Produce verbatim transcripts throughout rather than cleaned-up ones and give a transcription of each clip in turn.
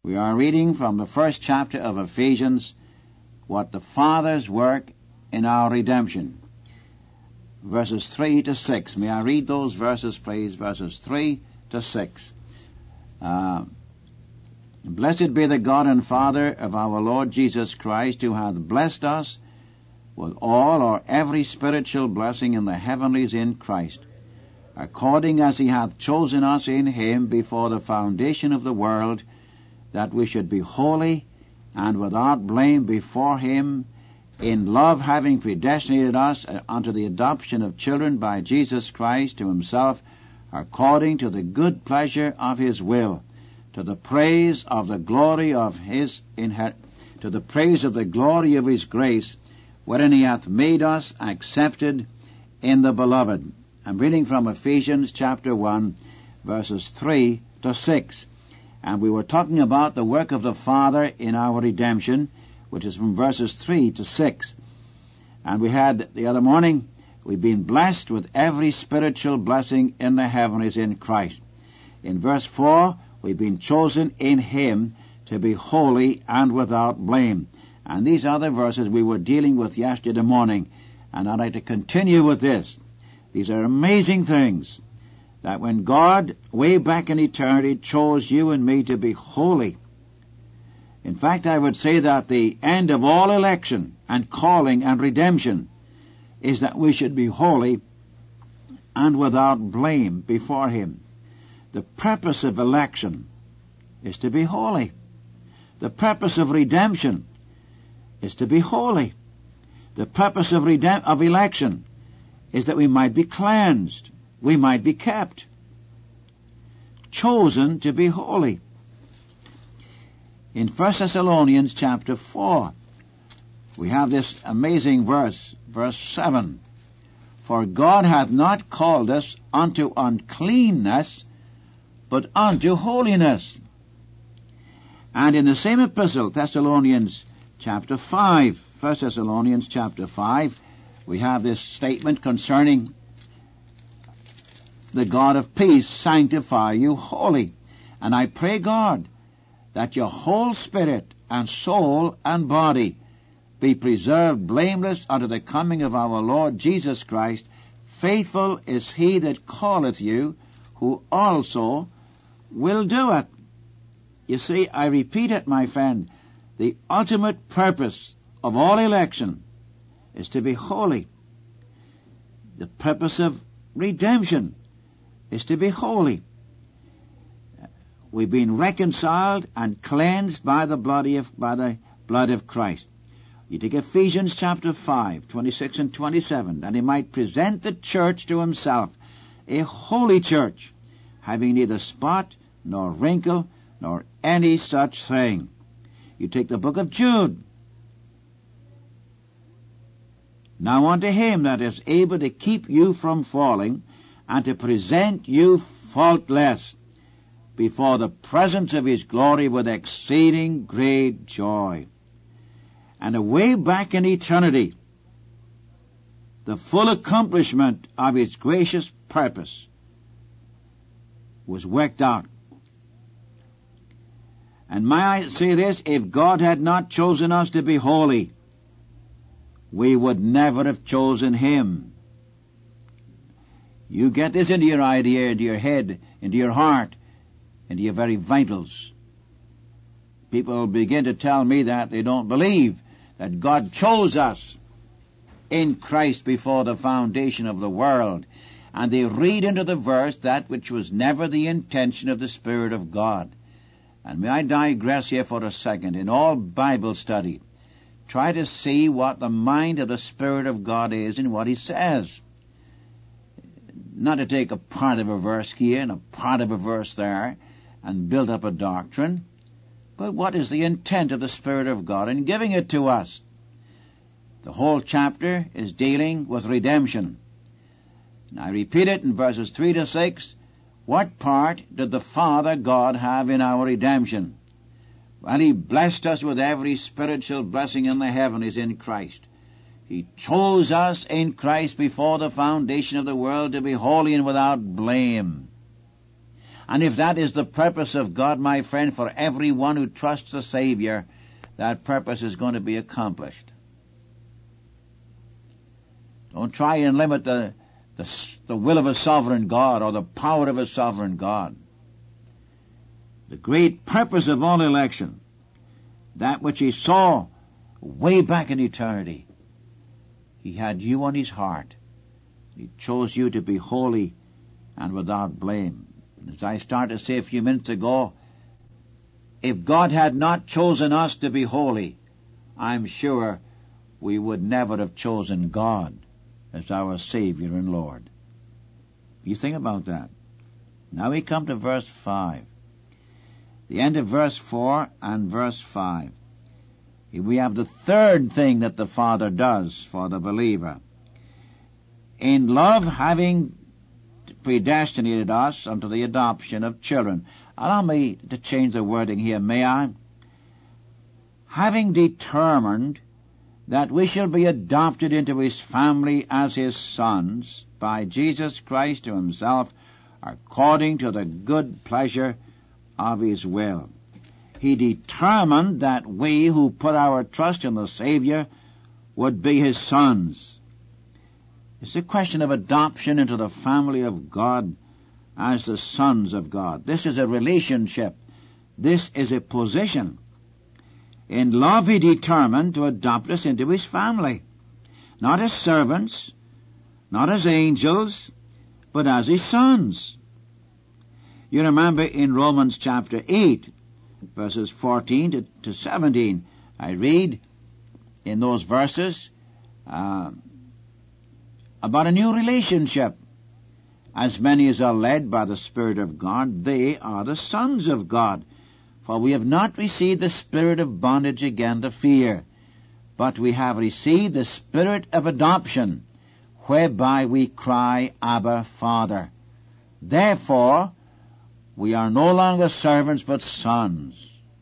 We are reading from the first chapter of Ephesians, what the Father's work in our redemption. Verses three to six. May I read those verses, please? Verses three to six. Uh, Blessed be the God and Father of our Lord Jesus Christ, who hath blessed us with all or every spiritual blessing in the heavenlies in Christ, according as he hath chosen us in him before the foundation of the world, that we should be holy and without blame before him, in love having predestinated us unto the adoption of children by Jesus Christ to himself, according to the good pleasure of his will, to the praise of the glory of his inher- to the praise of the glory of his grace, wherein he hath made us accepted in the beloved. I'm reading from Ephesians chapter one, verses three to six. And we were talking about the work of the Father in our redemption, which is from verses three to six. And we had, the other morning, we've been blessed with every spiritual blessing in the heavenlies in Christ. In verse four, we've been chosen in him to be holy and without blame. And these other verses we were dealing with yesterday morning, and I'd like to continue with this. These are amazing things, that when God, way back in eternity, chose you and me to be holy. In fact, I would say that the end of all election and calling and redemption is that we should be holy and without blame before him. The purpose of election is to be holy. The purpose of redemption is to be holy. The purpose of, redem- of election is that we might be cleansed. We might be kept, chosen to be holy. In First Thessalonians chapter four, we have this amazing verse, verse seven. For God hath not called us unto uncleanness, but unto holiness. And in the same epistle, Thessalonians chapter five, First Thessalonians chapter five, we have this statement concerning the God of peace sanctify you wholly. And I pray God that your whole spirit and soul and body be preserved blameless unto the coming of our Lord Jesus Christ. Faithful is he that calleth you, who also will do it. You see, I repeat it, my friend, the ultimate purpose of all election is to be holy. The purpose of redemption is to be holy. We've been reconciled and cleansed by the blood of, by the blood of Christ. You take Ephesians chapter five, twenty-six and twenty-seven, that he might present the church to himself, a holy church, having neither spot nor wrinkle nor any such thing. You take the book of Jude. Now unto him that is able to keep you from falling, and to present you faultless before the presence of his glory with exceeding great joy. And away back in eternity, the full accomplishment of his gracious purpose was worked out. And may I say this, if God had not chosen us to be holy, we would never have chosen him. You get this into your idea, into your head, into your heart, into your very vitals. People begin to tell me that they don't believe that God chose us in Christ before the foundation of the world. And they read into the verse that which was never the intention of the Spirit of God. And may I digress here for a second. In all Bible study, try to see what the mind of the Spirit of God is and what he says. Not to take a part of a verse here and a part of a verse there and build up a doctrine, but what is the intent of the Spirit of God in giving it to us? The whole chapter is dealing with redemption. And I repeat it in verses three to six. What part did the Father God have in our redemption? Well, he blessed us with every spiritual blessing in the heavenlies in Christ. He chose us in Christ before the foundation of the world to be holy and without blame. And if that is the purpose of God, my friend, for everyone who trusts the Savior, that purpose is going to be accomplished. Don't try and limit the, the, the will of a sovereign God or the power of a sovereign God. The great purpose of all election, that which He saw way back in eternity, He had you on His heart. He chose you to be holy and without blame. As I started to say a few minutes ago, if God had not chosen us to be holy, I'm sure we would never have chosen God as our Savior and Lord. You think about that. Now we come to verse five. The end of verse four and verse five. Here we have the third thing that the Father does for the believer. In love, having predestinated us unto the adoption of children. Allow me to change the wording here, may I? Having determined that we shall be adopted into His family as His sons by Jesus Christ to Himself, according to the good pleasure of His will. He determined that we who put our trust in the Savior would be His sons. It's a question of adoption into the family of God as the sons of God. This is a relationship. This is a position. In love He determined to adopt us into His family, not as servants, not as angels, but as His sons. You remember in Romans chapter eight, verses fourteen to, to seventeen, I read in those verses uh, about a new relationship. As many as are led by the Spirit of God, they are the sons of God. For we have not received the spirit of bondage again to fear, but we have received the spirit of adoption, whereby we cry, Abba, Father. Therefore, we are no longer servants, but sons.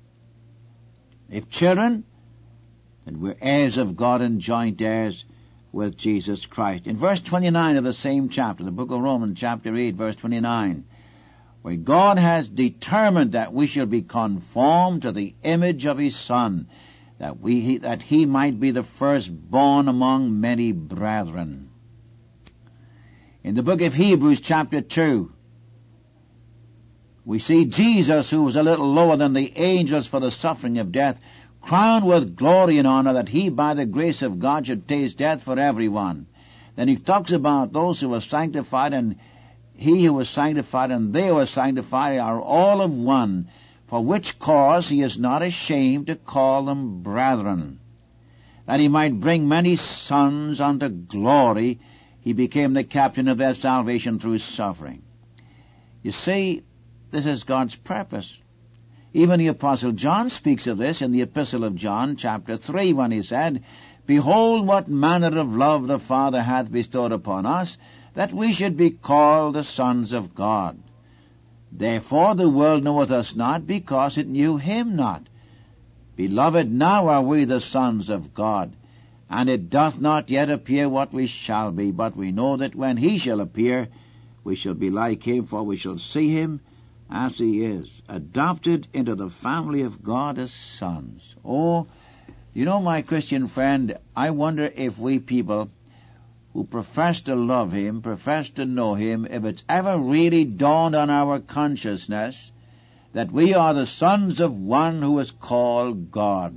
If children, then we're heirs of God and joint heirs with Jesus Christ. In verse twenty-nine of the same chapter, the book of Romans, chapter eight, verse twenty-nine, where God has determined that we shall be conformed to the image of His Son, that we he, that He might be the firstborn among many brethren. In the book of Hebrews, chapter two, we see Jesus, who was a little lower than the angels for the suffering of death, crowned with glory and honor, that He, by the grace of God, should taste death for everyone. Then He talks about those who were sanctified, and He who was sanctified and they who were sanctified are all of one, for which cause He is not ashamed to call them brethren. That He might bring many sons unto glory, He became the captain of their salvation through suffering. You see, this is God's purpose. Even the Apostle John speaks of this in the Epistle of John, chapter three, when he said, Behold, what manner of love the Father hath bestowed upon us, that we should be called the sons of God. Therefore the world knoweth us not, because it knew Him not. Beloved, now are we the sons of God, and it doth not yet appear what we shall be, but we know that when He shall appear, we shall be like Him, for we shall see Him as He is, adopted into the family of God as sons. Oh, you know, my Christian friend, I wonder if we people who profess to love Him, profess to know Him, if it's ever really dawned on our consciousness that we are the sons of one who is called God,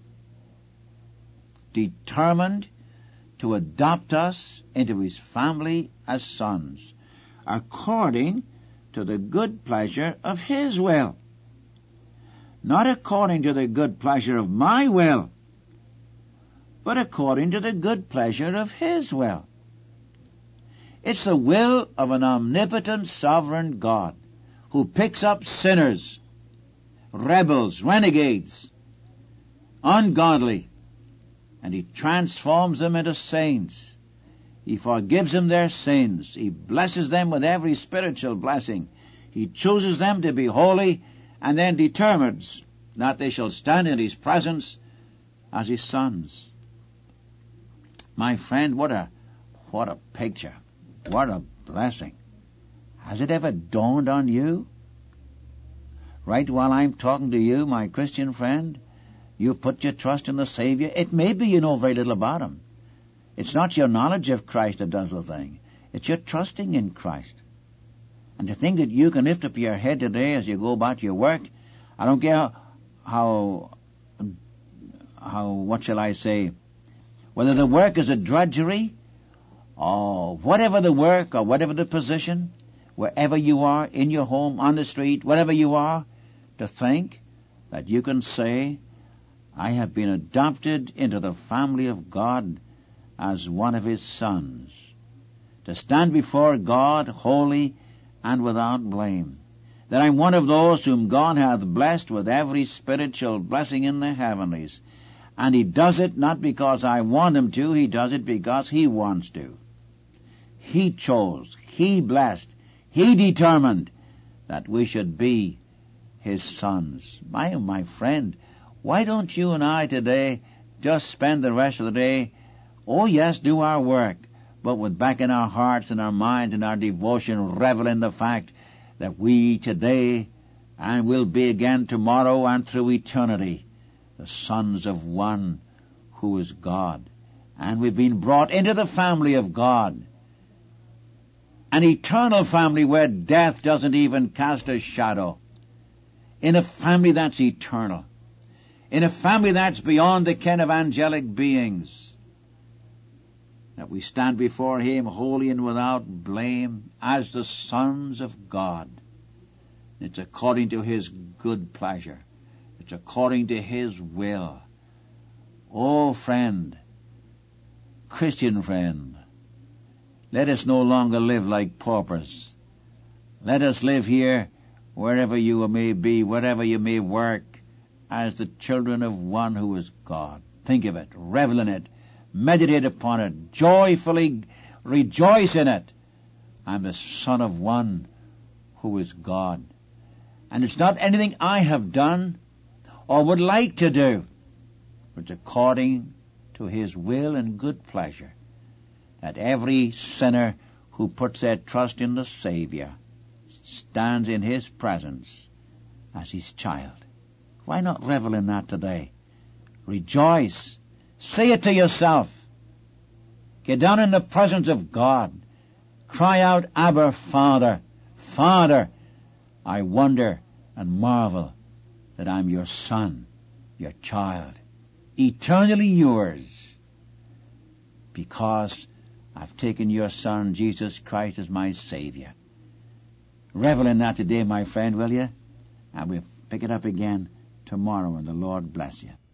determined to adopt us into His family as sons, according to the good pleasure of His will. Not according to the good pleasure of my will, but according to the good pleasure of His will. It's the will of an omnipotent sovereign God who picks up sinners, rebels, renegades, ungodly, and He transforms them into saints. He forgives them their sins. He blesses them with every spiritual blessing. He chooses them to be holy, and then determines that they shall stand in His presence as His sons. My friend, what a what a picture. What a blessing. Has it ever dawned on you Right while I'm talking to you, my Christian friend, you've put your trust in the Savior. It may be you know very little about Him. It's not your knowledge of Christ that does the thing. It's your trusting in Christ. And to think that you can lift up your head today as you go about your work, I don't care how, how, what shall I say, whether the work is a drudgery, or whatever the work, or whatever the position, wherever you are, in your home, on the street, wherever you are, to think that you can say, I have been adopted into the family of God as one of His sons, to stand before God holy and without blame, that I'm one of those whom God hath blessed with every spiritual blessing in the heavenlies, and He does it not because I want Him to, He does it because He wants to. He chose, He blessed, He determined that we should be His sons. My, my friend, why don't you and I today just spend the rest of the day, oh yes, do our work, but with back in our hearts and our minds and our devotion, revel in the fact that we today and will be again tomorrow and through eternity the sons of one who is God. And we've been brought into the family of God, an eternal family where death doesn't even cast a shadow, in a family that's eternal, in a family that's beyond the ken of angelic beings, that we stand before Him holy and without blame as the sons of God. It's according to His good pleasure. It's according to His will. Oh, friend, Christian friend, let us no longer live like paupers. Let us live here, wherever you may be, wherever you may work, as the children of one who is God. Think of it, revel in it, meditate upon it, joyfully rejoice in it. I'm the son of one who is God. And it's not anything I have done or would like to do, but it's according to His will and good pleasure that every sinner who puts their trust in the Savior stands in His presence as His child. Why not revel in that today? Rejoice. Say it to yourself. Get down in the presence of God. Cry out, Abba, Father. Father, I wonder and marvel that I'm your son, your child, eternally yours, because I've taken your Son, Jesus Christ, as my Savior. Revel in that today, my friend, will you? And we'll pick it up again tomorrow, and the Lord bless you.